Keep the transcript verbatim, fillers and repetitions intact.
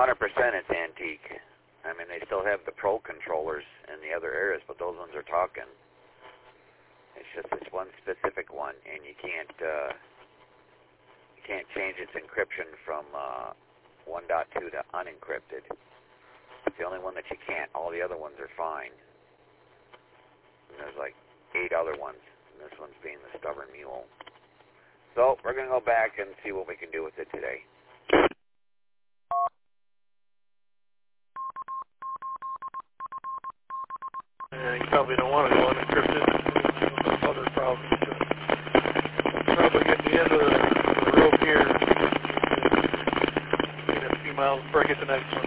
hundred percent it's antique. I mean, they still have the Pro controllers in the other areas, but those ones are talking. It's just this one specific one, and you can't uh, you can't change its encryption from uh, one point two to unencrypted. It's the only one that you can't. All the other ones are fine. And there's like eight other ones, and this one's being the stubborn mule. So we're going to go back and see what we can do with it today. Yeah, you probably don't want to go unencrypted. There's other problems. Probably get to the end of the, the rope here. Need a few miles before I get the next one.